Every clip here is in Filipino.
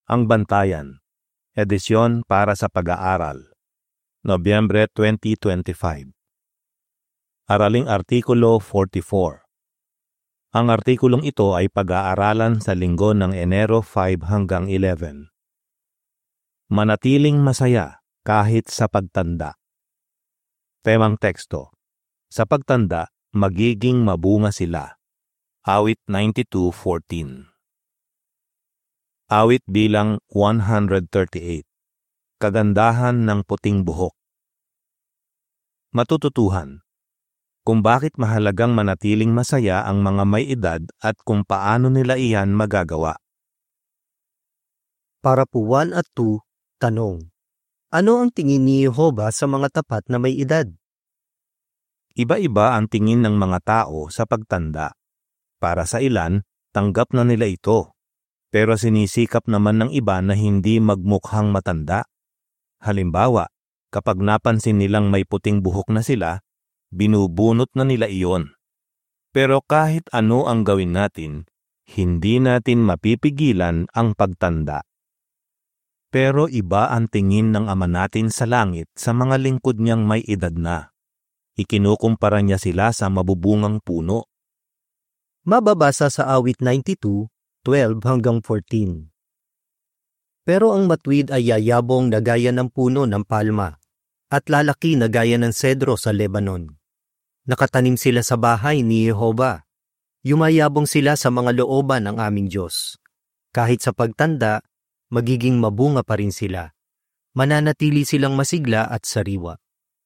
Ang Bantayan, edisyon para sa pag-aaral, Nobyembre 2025. Araling Artikulo 44. Ang artikulong ito ay pag-aaralan sa linggo ng Enero 5 hanggang 11. Manatiling masaya kahit sa pagtanda. Temang teksto: sa pagtanda, magiging mabunga sila. Awit 92:14. Awit bilang 138. Kagandahan ng puting buhok. Matututuhan kung bakit mahalagang manatiling masaya ang mga may edad at kung paano nila iyan magagawa. Para po 1 at 2, tanong. Ano ang tingin ni Jehovah sa mga tapat na may edad? Iba-iba ang tingin ng mga tao sa pagtanda. Para sa ilan, tanggap na nila ito. Pero sinisikap naman ng iba na hindi magmukhang matanda. Halimbawa, kapag napansin nilang may puting buhok na sila, binubunot na nila iyon. Pero kahit ano ang gawin natin, hindi natin mapipigilan ang pagtanda. Pero iba ang tingin ng Ama natin sa langit sa mga lingkod niyang may edad na. Ikinukumpara niya sila sa mabubungang puno. Mababasa sa awit 92:12 hanggang 14. Pero ang matuwid ay yayabong na gaya ng puno ng palma at lalaki na gaya ng sedro sa Lebanon. Nakatanim sila sa bahay ni Jehovah. Yumayabong sila sa mga looban ng aming Diyos. Kahit sa pagtanda, magiging mabunga pa rin sila. Mananatili silang masigla at sariwa.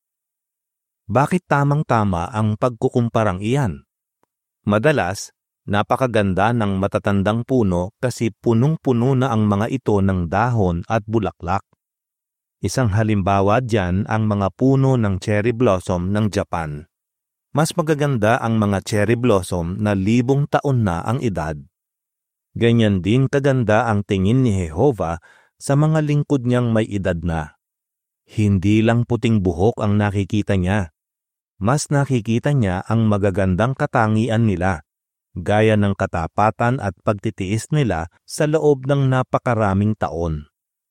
Bakit tamang-tama ang pagkukumparang iyan? Madalas, napakaganda ng matatandang puno kasi punong-puno na ang mga ito ng dahon at bulaklak. Isang halimbawa diyan ang mga puno ng cherry blossom ng Japan. Mas magaganda ang mga cherry blossom na 1,000 taon na ang edad. Ganyan din kaganda ang tingin ni Jehovah sa mga lingkod niyang may edad na. Hindi lang puting buhok ang nakikita niya. Mas nakikita niya ang magagandang katangian nila, gaya ng katapatan at pagtitiis nila sa loob ng napakaraming taon.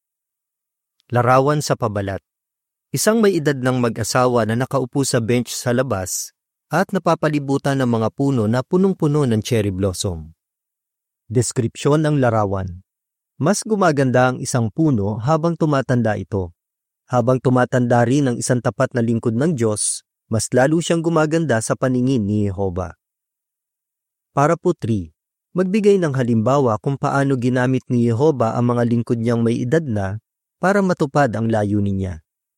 Larawan sa pabalat. Isang may edad ng mag-asawa na nakaupo sa bench sa labas at napapalibutan ng mga puno na punong-puno ng cherry blossom. Deskripsyon ng larawan. Mas gumaganda ang isang puno habang tumatanda ito. Habang tumatanda rin ang isang tapat na lingkod ng Diyos, mas lalo siyang gumaganda sa paningin ni Jehovah. Para po 3, magbigay ng halimbawa kung paano ginamit ni Jehovah ang mga lingkod niyang may edad na para matupad ang layunin niya.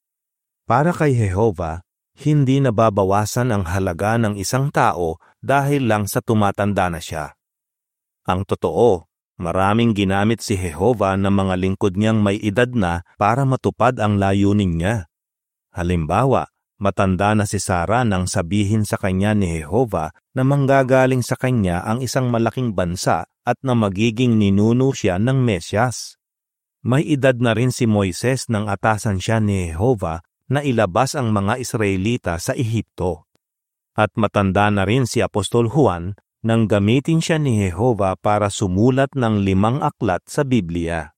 Para kay Jehovah, hindi nababawasan ang halaga ng isang tao dahil lang sa tumatanda na siya. Ang totoo, maraming ginamit si Jehovah ng mga lingkod niyang may edad na para matupad ang layunin niya. Halimbawa, matanda na si Sarah nang sabihin sa kanya ni Jehovah na manggagaling sa kanya ang isang malaking bansa at na magiging ninuno siya ng Mesyas. May edad na rin si Moises nang atasan siya ni Jehovah na ilabas ang mga Israelita sa Ehipto. At matanda na rin si Apostol Juan nang gamitin siya ni Jehovah para sumulat ng 5 aklat sa Biblia.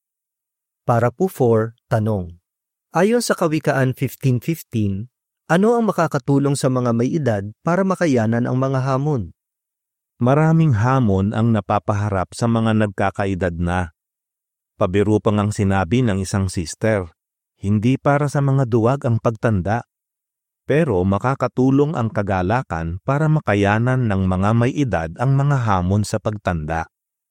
Para po 4, tanong. Ayon sa Kawikaan 15:15, ano ang makakatulong sa mga may edad para makayanan ang mga hamon? Maraming hamon ang napapaharap sa mga nagkakaedad na. Pabiro pa ngang sinabi ng isang sister, hindi para sa mga duwag ang pagtanda, pero makakatulong ang kagalakan para makayanan ng mga may edad ang mga hamon sa pagtanda.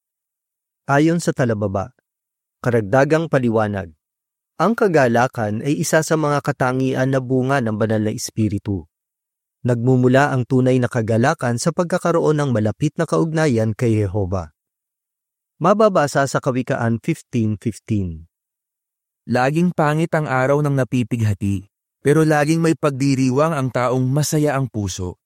Ayon sa talababa, karagdagang paliwanag. Ang kagalakan ay isa sa mga katangian na bunga ng banal na espiritu. Nagmumula ang tunay na kagalakan sa pagkakaroon ng malapit na kaugnayan kay Jehovah. Mababasa sa Kawikaan 15:15. Laging pangit ang araw ng napipighati, pero laging may pagdiriwang ang taong masaya ang puso.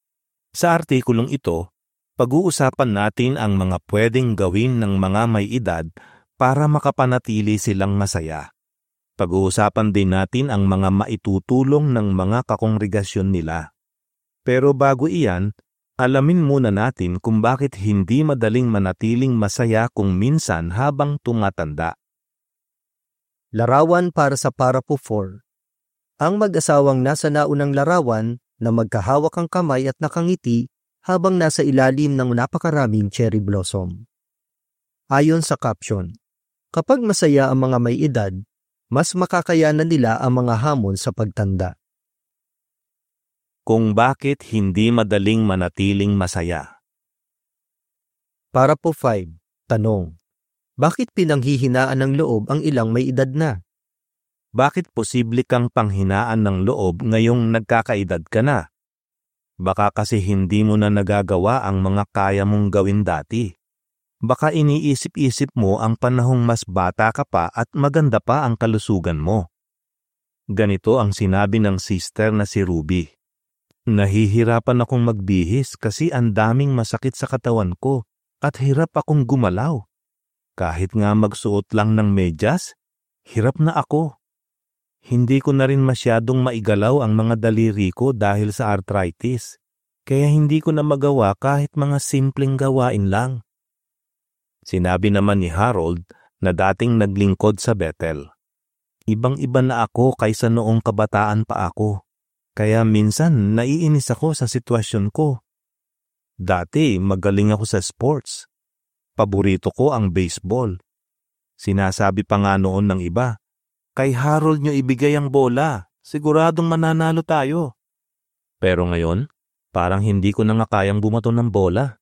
Sa artikulong ito, pag-uusapan natin ang mga pwedeng gawin ng mga may edad para makapanatili silang masaya. Pag-uusapan din natin ang mga maitutulong ng mga kakongregasyon nila. Pero bago iyan, Alamin muna natin kung bakit hindi madaling manatiling masaya kung minsan habang tumatanda. Larawan para sa Parapo 4. Ang mag-asawang nasa naunang larawan na magkahawak ang kamay at nakangiti habang nasa ilalim ng napakaraming cherry blossom. Ayon sa caption, kapag masaya ang mga may edad, mas makakayanan nila ang mga hamon sa pagtanda. Kung bakit hindi madaling manatiling masaya. Parapo 5. Tanong. Bakit pinanghihinaan ng loob ang ilang may edad na? Bakit posible kang panghinaan ng loob ngayong nagkakaedad ka na? Baka kasi hindi mo na nagagawa ang mga kaya mong gawin dati. Baka iniisip-isip mo ang panahong mas bata ka pa at maganda pa ang kalusugan mo. Ganito ang sinabi ng sister na si Ruby. Nahihirapan akong magbihis kasi ang daming masakit sa katawan ko at hirap akong gumalaw. Kahit nga magsuot lang ng medyas, hirap na ako. Hindi ko na rin masyadong maigalaw ang mga daliri ko dahil sa arthritis, kaya hindi ko na magawa kahit mga simpleng gawain lang. Sinabi naman ni Harold na dating naglingkod sa Bethel. Ibang-iba na ako kaysa noong kabataan pa ako. Kaya minsan naiinis ako sa sitwasyon ko. Dati magaling ako sa sports. Paborito ko ang baseball. Sinasabi pa nga noon ng iba, kay Harold nyo ibigay ang bola, siguradong mananalo tayo. Pero ngayon, parang hindi ko na nga kayang bumato ng bola.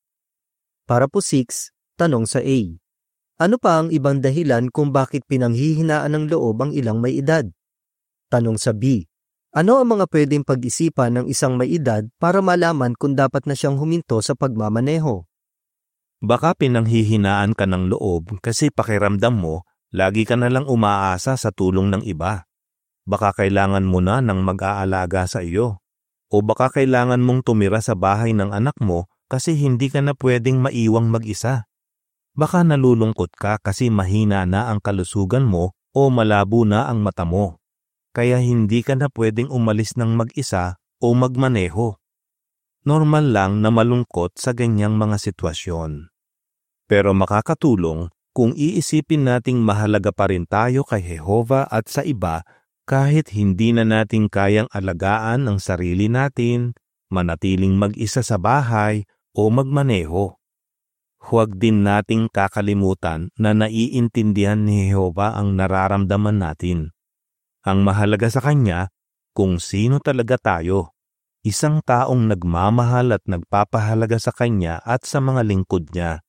Parapo 6. Tanong sa A. Ano pa ang ibang dahilan kung bakit pinanghihinaan ng loob ang ilang may edad? Tanong sa B. Ano ang mga pwedeng pag-isipan ng isang may edad para malaman kung dapat na siyang huminto sa pagmamaneho? Baka pinanghihinaan ka ng loob kasi pakiramdam mo, lagi ka na lang umaasa sa tulong ng iba. Baka kailangan mo na ng mag-aalaga sa iyo. O baka kailangan mong tumira sa bahay ng anak mo kasi hindi ka na pwedeng maiwang mag-isa. Baka nalulungkot ka kasi mahina na ang kalusugan mo o malabo na ang mata mo. Kaya hindi ka na pwedeng umalis ng mag-isa o magmaneho. Normal lang na malungkot sa ganyang mga sitwasyon. Pero makakatulong kung iisipin nating mahalaga pa rin tayo kay Jehovah at sa iba kahit hindi na natin kayang alagaan ang sarili natin, manatiling mag-isa sa bahay o magmaneho. Huwag din nating kakalimutan na naiintindihan ni Jehovah ang nararamdaman natin. Ang mahalaga sa Kanya, kung sino talaga tayo, isang taong nagmamahal at nagpapahalaga sa Kanya at sa mga lingkod Niya.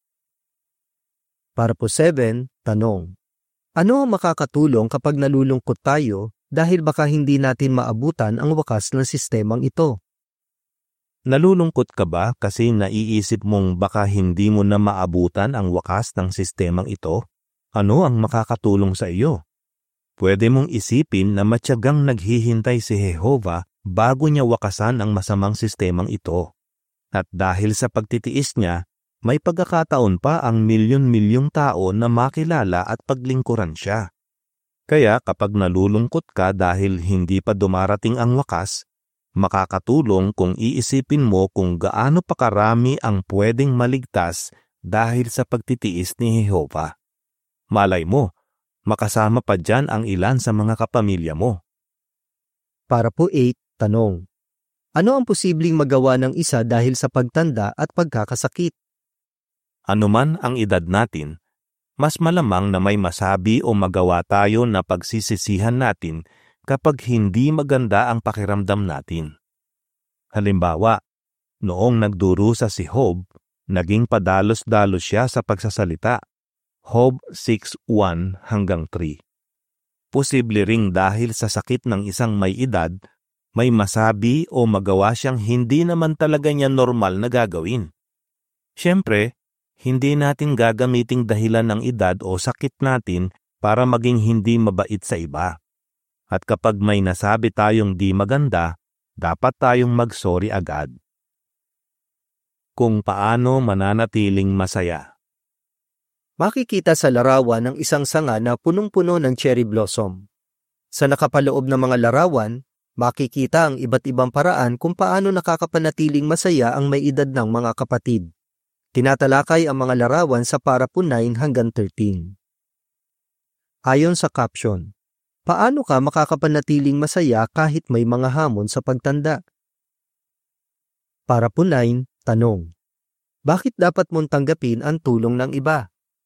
Parapo 7. Tanong. Ano ang makakatulong kapag nalulungkot tayo dahil baka hindi natin maabutan ang wakas ng sistemang ito? Nalulungkot ka ba kasi naiisip mong baka hindi mo na maabutan ang wakas ng sistemang ito? Ano ang makakatulong sa iyo? Pwede mong isipin na matyagang naghihintay si Jehovah bago niya wakasan ang masamang sistemang ito. At dahil sa pagtitiis niya, may pagkakataon pa ang milyon-milyong tao na makilala at paglingkuran siya. Kaya kapag nalulungkot ka dahil hindi pa dumarating ang wakas, makakatulong kung iisipin mo kung gaano pa karami ang pwedeng maligtas dahil sa pagtitiis ni Jehovah. Malay mo, makasama pa dyan ang ilan sa mga kapamilya mo. Parapo 8. Tanong. Ano ang posibleng magawa ng isa dahil sa pagtanda at pagkakasakit? Ano man ang edad natin, mas malamang na may masabi o magawa tayo na pagsisisihan natin kapag hindi maganda ang pakiramdam natin. Halimbawa, noong nagdurusa si Job, naging padalos-dalos siya sa pagsasalita. Job 6:1-3. Posible ring dahil sa sakit ng isang may edad, may masabi o magawa siyang hindi naman talaga niya normal na gagawin. Siyempre, hindi natin gagamiting dahilan ng edad o sakit natin para maging hindi mabait sa iba. At kapag may nasabi tayong di maganda, dapat tayong mag-sorry agad. Kung paano mananatiling masaya. Makikita sa larawan ng isang sanga na punong-puno ng cherry blossom. Sa nakapaloob ng mga larawan, Makikita ang iba't ibang paraan kung paano nakakapanatiling masaya ang may edad ng mga kapatid. Tinatalakay ang mga larawan sa para po 9 hanggang 13. Ayon sa caption, paano ka makakapanatiling masaya kahit may mga hamon sa pagtanda? Para po 9, tanong. Bakit dapat mong tanggapin ang tulong ng iba?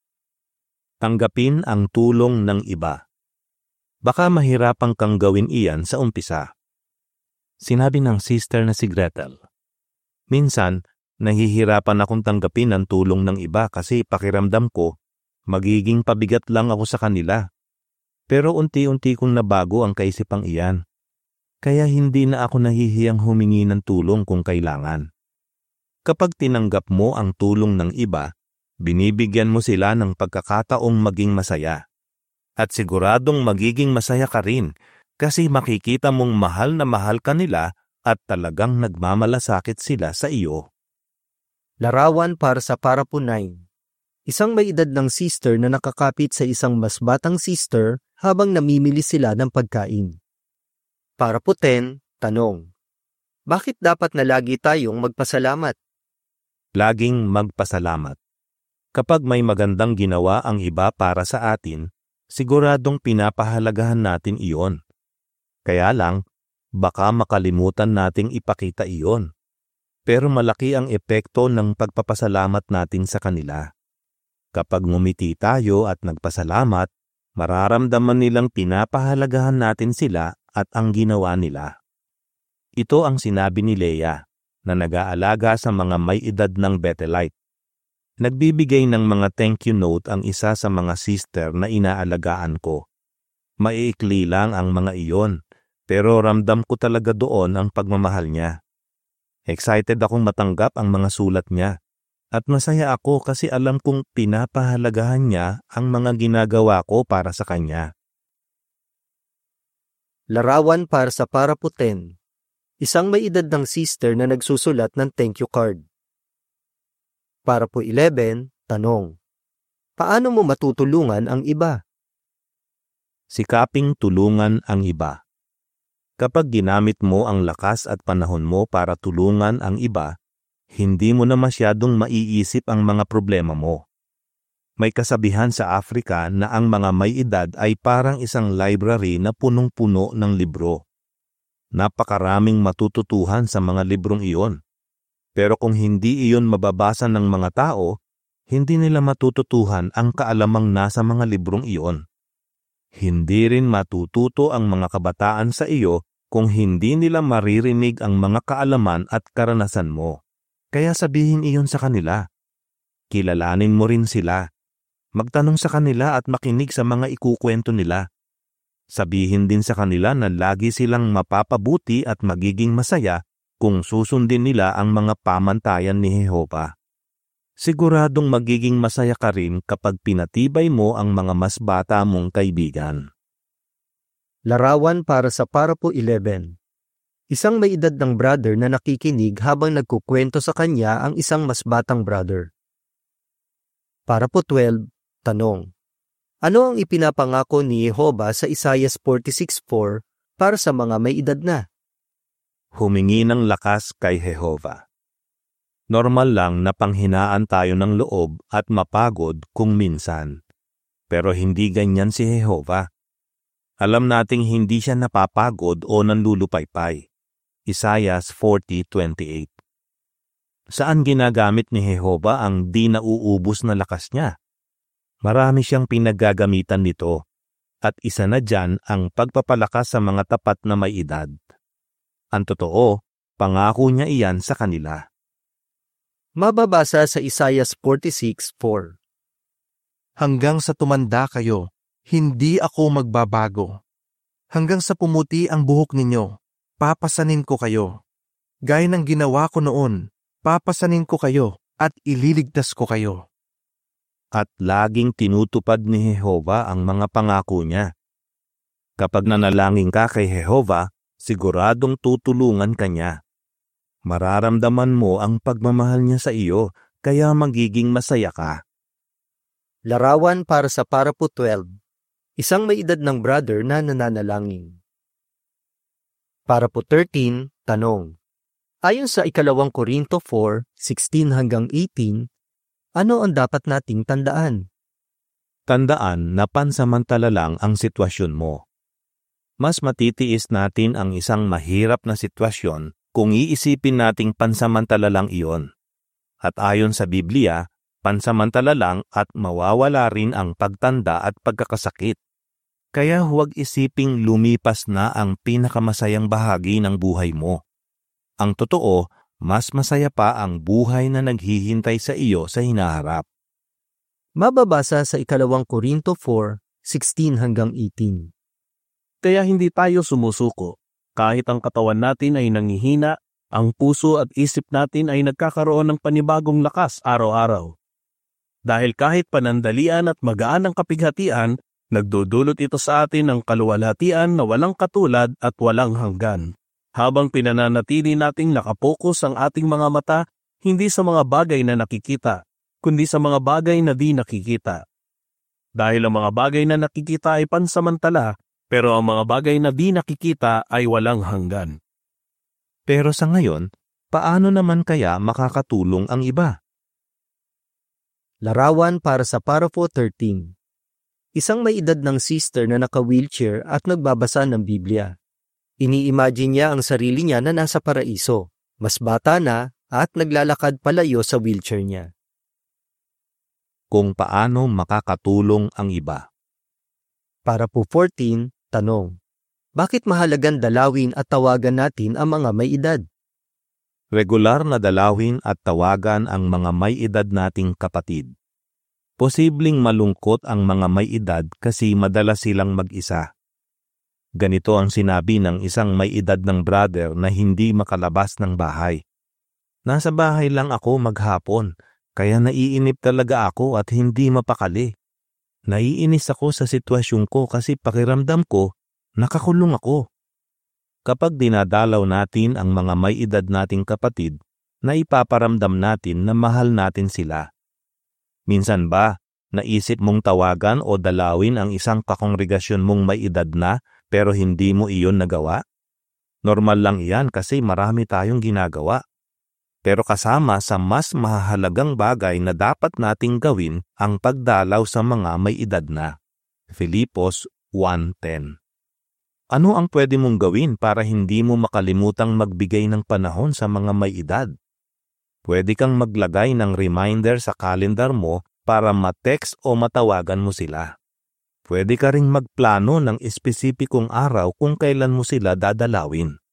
Tanggapin ang tulong ng iba. Baka mahirapan kang gawin iyan sa umpisa. Sinabi ng sister na si Gretel. Minsan, nahihirapan akong tanggapin ang tulong ng iba kasi pakiramdam ko, magiging pabigat lang ako sa kanila. Pero unti-unti kong nabago ang kaisipang iyan. Kaya hindi na ako nahihiyang humingi ng tulong kung kailangan. Kapag tinanggap mo ang tulong ng iba, binibigyan mo sila ng pagkakataong maging masaya. At siguradong magiging masaya ka rin kasi makikita mong mahal na mahal ka nila at talagang nagmamalasakit sila sa iyo. Larawan para sa para po 9. Isang may edad ng sister na nakakapit sa isang mas batang sister habang namimili sila ng pagkain. Para po 10, tanong. Bakit dapat na lagi tayong magpasalamat? Laging magpasalamat. Kapag may magandang ginawa ang iba para sa atin, siguradong pinapahalagahan natin iyon. Kaya lang, baka makalimutan nating ipakita iyon. Pero malaki ang epekto ng pagpapasalamat natin sa kanila. Kapag ngumiti tayo at nagpasalamat, mararamdaman nilang pinapahalagahan natin sila at ang ginawa nila. Ito ang sinabi ni Leia, na nag-aalaga sa mga may edad ng Bethelite. Nagbibigay ng mga thank you note ang isa sa mga sister na inaalagaan ko. Maiikli lang ang mga iyon, pero ramdam ko talaga doon ang pagmamahal niya. Excited akong matanggap ang mga sulat niya. At masaya ako kasi alam kong pinapahalagahan niya ang mga ginagawa ko para sa kanya. Larawan para sa para po 10. Isang may edad ng sister na nagsusulat ng thank you card. Para po 11, tanong. Paano mo matutulungan ang iba? Sikaping tulungan ang iba. Kapag ginamit mo ang lakas at panahon mo para tulungan ang iba, hindi mo na masyadong maiisip ang mga problema mo. May kasabihan sa Afrika na ang mga may edad ay parang isang library na punong-puno ng libro. Napakaraming matututuhan sa mga librong iyon. Pero kung hindi iyon mababasa ng mga tao, hindi nila matututuhan ang kaalamang nasa mga librong iyon. Hindi rin matututo ang mga kabataan sa iyo kung hindi nila maririnig ang mga kaalaman at karanasan mo. Kaya sabihin iyon sa kanila. Kilalanin mo rin sila. Magtanong sa kanila at makinig sa mga ikukwento nila. Sabihin din sa kanila na lagi silang mapapabuti at magiging masaya kung susundin nila ang mga pamantayan ni Jehova. Siguradong magiging masaya ka rin kapag pinatibay mo ang mga mas bata mong kaibigan. Larawan para sa para po 11. Isang may edad ng brother na nakikinig habang nagkukwento sa kanya ang isang mas batang brother. Para po 12, tanong. Ano ang ipinapangako ni Jehova sa Isaiah 46:4 para sa mga may edad na? Humingi ng lakas kay Jehova. Normal lang na panghinaan tayo ng loob at mapagod kung minsan. Pero hindi ganyan si Jehova. Alam nating hindi siya napapagod o nanlulupaypay. Isaiah 40:28. Saan ginagamit ni Jehova ang di nauubos na lakas niya? Marami siyang pinaggagamitan nito, at isa na dyan ang pagpapalakas sa mga tapat na may edad. Ang totoo, pangako niya iyan sa kanila. Mababasa sa Isaiah 46:4. Hanggang sa tumanda kayo, hindi ako magbabago. Hanggang sa pumuti ang buhok ninyo, papasanin ko kayo. Gaya ng ginawa ko noon, papasanin ko kayo at ililigtas ko kayo. At laging tinutupad ni Jehova ang mga pangako niya. Kapag nanalangin ka kay Jehova, siguradong tutulungan ka niya. Mararamdaman mo ang pagmamahal niya sa iyo, kaya magiging masaya ka. Larawan para sa para po 12. Isang may edad ng brother na nananalangin. Para po 13, tanong. Ayon sa 2 Korinto 4:16-18, ano ang dapat nating tandaan? Tandaan na pansamantala lang ang sitwasyon mo. Mas matitiis natin ang isang mahirap na sitwasyon kung iisipin nating pansamantala lang iyon. At ayon sa Biblia, pansamantala lang at mawawala rin ang pagtanda at pagkakasakit. Kaya huwag isiping lumipas na ang pinakamasayang bahagi ng buhay mo. Ang totoo, mas masaya pa ang buhay na naghihintay sa iyo sa hinaharap. Mababasa sa 2 Korinto 4:16-18. Kaya hindi tayo sumusuko. Kahit ang katawan natin ay nangihina, ang puso at isip natin ay nagkakaroon ng panibagong lakas araw-araw. Dahil kahit panandalian at magaan ang kapighatian, nagdudulot ito sa atin ng kaluwalhatian na walang katulad at walang hanggan. Habang pinananatili nating nakapokus ang ating mga mata, hindi sa mga bagay na nakikita, kundi sa mga bagay na di nakikita. Dahil ang mga bagay na nakikita ay pansamantala, pero ang mga bagay na di nakikita ay walang hanggan. Pero sa ngayon, paano naman kaya makakatulong ang iba? Larawan para sa Parapho 13. Isang may edad ng sister na naka-wheelchair at nagbabasa ng Biblia. Ini-imagine niya ang sarili niya na nasa paraiso, mas bata na at naglalakad palayo sa wheelchair niya. Kung paano makakatulong ang iba. Para po 14, tanong. Bakit mahalagang dalawin at tawagan natin ang mga may edad? Regular na dalawin at tawagan ang mga may edad nating kapatid. Posibleng malungkot ang mga may edad kasi madalas silang mag-isa. Ganito ang sinabi ng isang may edad ng brother na hindi makalabas ng bahay. Nasa bahay lang ako maghapon, kaya naiinip talaga ako at hindi mapakali. Naiinis ako sa sitwasyon ko kasi pakiramdam ko, nakakulong ako. Kapag dinadalaw natin ang mga may edad nating kapatid, naipaparamdam natin na mahal natin sila. Minsan ba, naisip mong tawagan o dalawin ang isang kakongregasyon mong may edad na pero hindi mo iyon nagawa? Normal lang iyan kasi marami tayong ginagawa. Pero kasama sa mas mahalagang bagay na dapat nating gawin ang pagdalaw sa mga may edad na. Filipos 1:10. Ano ang pwede mong gawin para hindi mo makalimutang magbigay ng panahon sa mga may edad? Pwede kang maglagay ng reminder sa kalendar mo para ma-text o matawagan mo sila. Pwede ka ring magplano ng espesipikong araw kung kailan mo sila dadalawin.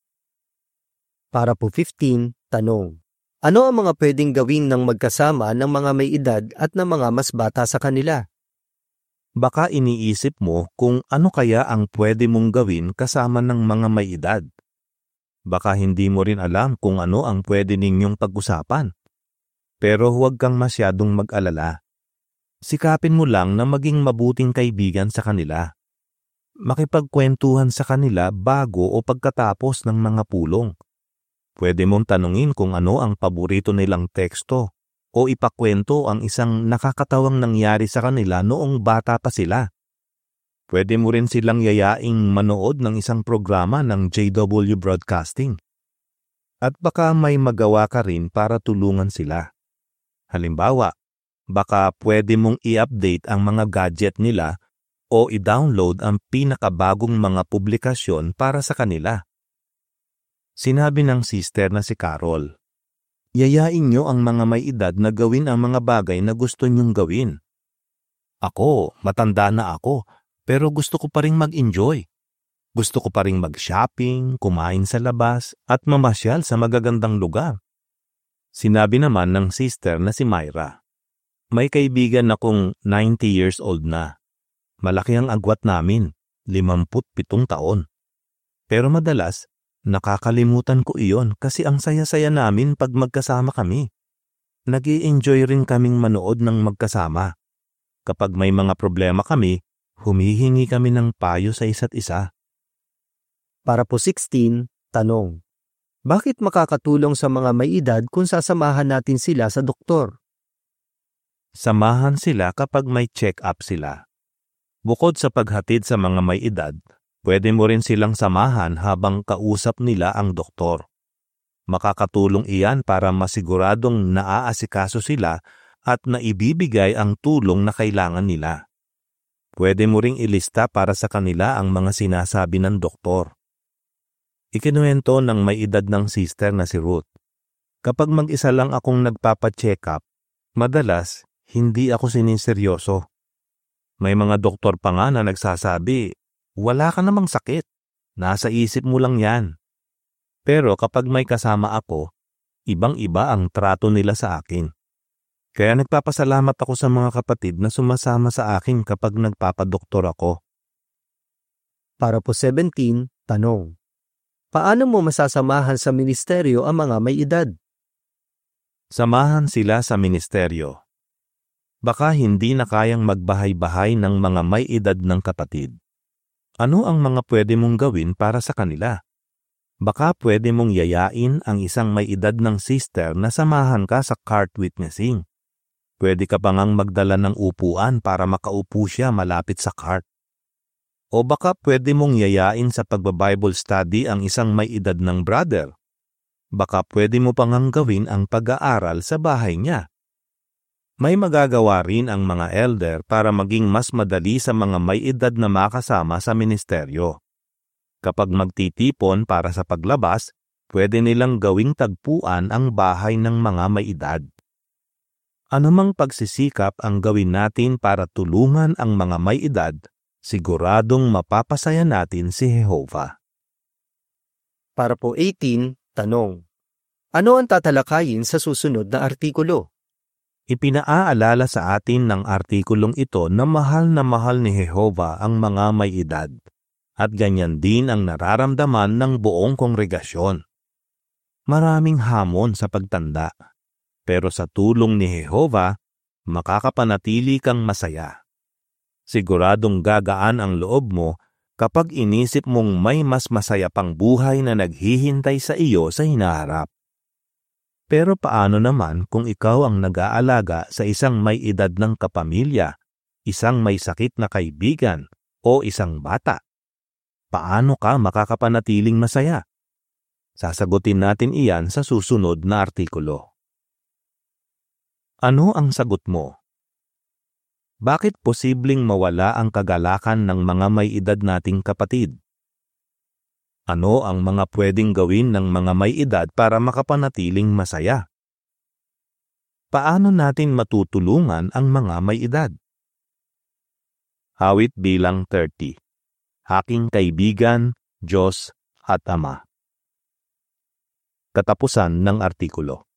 Para po 15, tanong. Ano ang mga pwedeng gawin ng magkasama ng mga may edad at ng mga mas bata sa kanila? Baka iniisip mo kung ano kaya ang pwede mong gawin kasama ng mga may edad. Baka hindi mo rin alam kung ano ang pwede ninyong pag-usapan. Pero huwag kang masyadong mag-alala. Sikapin mo lang na maging mabuting kaibigan sa kanila. Makipagkwentuhan sa kanila bago o pagkatapos ng mga pulong. Pwede mong tanungin kung ano ang paborito nilang teksto o ipakwento ang isang nakakatawang nangyari sa kanila noong bata pa sila. Pwede mo rin silang yayaing manood ng isang programa ng JW Broadcasting. At baka may magawa ka rin para tulungan sila. Halimbawa, baka pwede mong i-update ang mga gadget nila o i-download ang pinakabagong mga publikasyon para sa kanila. Sinabi ng sister na si Carol, yayain nyo ang mga may edad na gawin ang mga bagay na gusto nyong gawin. Ako, matanda na ako, pero gusto ko pa rin mag-enjoy. Gusto ko pa rin mag-shopping, kumain sa labas, at mamasyal sa magagandang lugar. Sinabi naman ng sister na si Myra, may kaibigan akong 90 years old na. Malaki ang agwat namin, 57 taon. Pero madalas, nakakalimutan ko iyon kasi ang saya-saya namin pag magkasama kami. Nag-i-enjoy rin kaming manood ng magkasama. Kapag may mga problema kami, humihingi kami ng payo sa isa't isa. Para po 16, tanong. Bakit makakatulong sa mga may edad kung sasamahan natin sila sa doktor? Samahan sila kapag may check-up sila. Bukod sa paghatid sa mga may edad, Pwede mo rin silang samahan habang kausap nila ang doktor. Makakatulong iyan para masiguradong naaasikaso sila at naibibigay ang tulong na kailangan nila. Pwede mo ring ilista para sa kanila ang mga sinasabi ng doktor. Ikinuwento ng may edad ng sister na si Ruth. Kapag mag-isa lang akong nagpapacheck up, madalas hindi ako siniseryoso. May mga doktor pa nga na nagsasabi, wala ka namang sakit. Nasa isip mo lang yan. Pero kapag may kasama ako, ibang-iba ang trato nila sa akin. Kaya nagpapasalamat ako sa mga kapatid na sumasama sa akin kapag nagpapadoktor ako. Para po 17, tanong. Paano mo masasamahan sa ministeryo ang mga may edad? Samahan sila sa ministeryo. Baka hindi na kayang magbahay-bahay ng mga may edad ng kapatid. Ano ang mga pwede mong gawin para sa kanila? Baka pwede mong yayain ang isang may edad ng sister na samahan ka sa cart witnessing. Pwede ka pa ngang magdala ng upuan para makaupo siya malapit sa cart. O baka pwede mong yayain sa pagba-Bible study ang isang may edad ng brother. Baka pwede mo pa ngang gawin ang pag-aaral sa bahay niya. May magagawa rin ang mga elder para maging mas madali sa mga may edad na makasama sa ministeryo. Kapag magtitipon para sa paglabas, pwede nilang gawing tagpuan ang bahay ng mga may edad. Anumang pagsisikap ang gawin natin para tulungan ang mga may edad, siguradong mapapasaya natin si Jehovah. Para po 18, tanong. Ano ang tatalakayin sa susunod na artikulo? Ipinaaalala sa atin ng artikulong ito na mahal ni Jehovah ang mga may edad, at ganyan din ang nararamdaman ng buong kongregasyon. Maraming hamon sa pagtanda, pero sa tulong ni Jehovah, makakapanatili kang masaya. Siguradong gagaan ang loob mo kapag inisip mong may mas masaya pang buhay na naghihintay sa iyo sa hinaharap. Pero paano naman kung ikaw ang nag-aalaga sa isang may edad ng kapamilya, isang may sakit na kaibigan, o isang bata? Paano ka makakapanatiling masaya? Sasagutin natin iyan sa susunod na artikulo. Ano ang sagot mo? Bakit posibleng mawala ang kagalakan ng mga may edad nating kapatid? Ano ang mga pwedeng gawin ng mga may edad para makapanatiling masaya? Paano natin matutulungan ang mga may edad? Awit bilang 30. Aking kaibigan, Diyos at Ama. Katapusan ng artikulo.